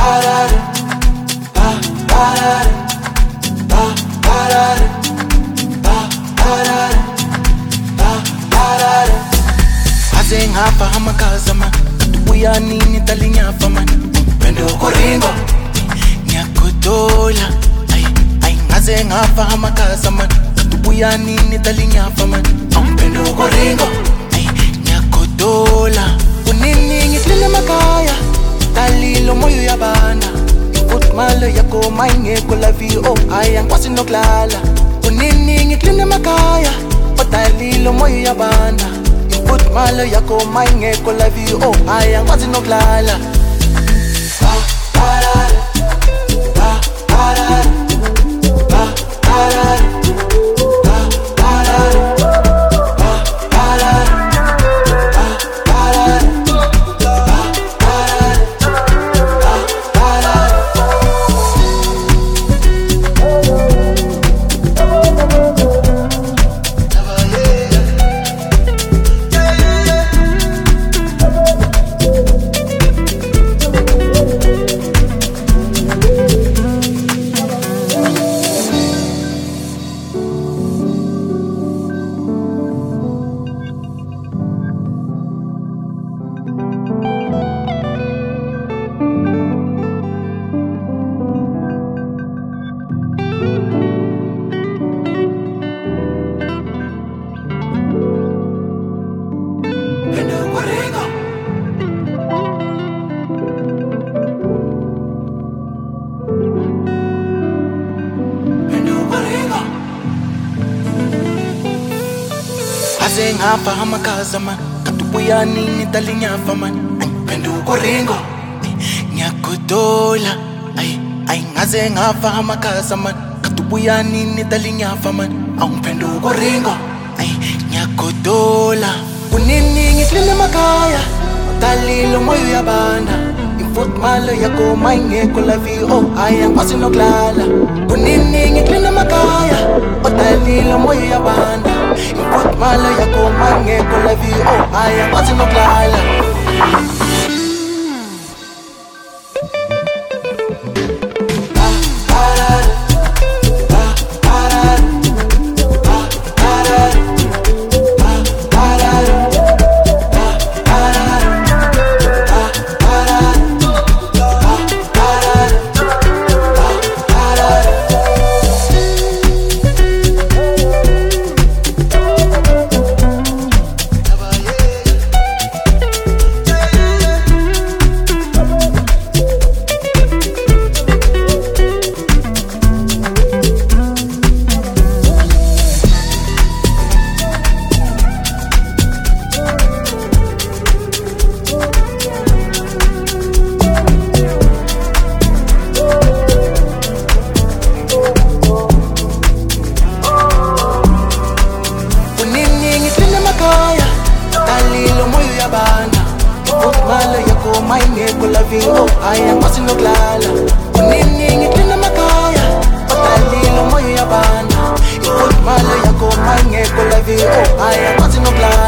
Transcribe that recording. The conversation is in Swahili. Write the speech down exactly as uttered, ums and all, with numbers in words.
Ngapha amakaza man katubuya nini talinyafa man Pendo koringo nyakodola ay ay ngaze ngapha amakaza man katubuya nini talinyafa man Pendo koringo ay nyakodola unini ngihlele makaya talilo moyo yabana ikutmalo yako mayingeko la vi oh ay ankwasi nokulala unini ngihlele makaya talilo moyo yabana Put malo yako mayingeko la vi oh ay angwazi nokulala ba parare ba parare ba parare ba parare ba parare ba parare ba parare ba parare Ngapha amakaza man katubuya nini talinyafa man Pendo koringo nyakodola ay ay ngaze ngapha amakaza man katubuya nini talinyafa man Pendo koringo ay nyakodola unini ngihlele makaya talilo moyo yabana imfut malo yako mayingeko la vi oh ay angkwasi nokulala unini ngihlele makaya talilo moyo yabana Imfut malo yako mayingeko la vi oh ay angkwasi nokulala mayingeko la vi oh ay angkwasi nokulala unini ngihlele makaya talilo moyo yabana imfut malo yako mayingeko la vi oh ay angkwasi nokulala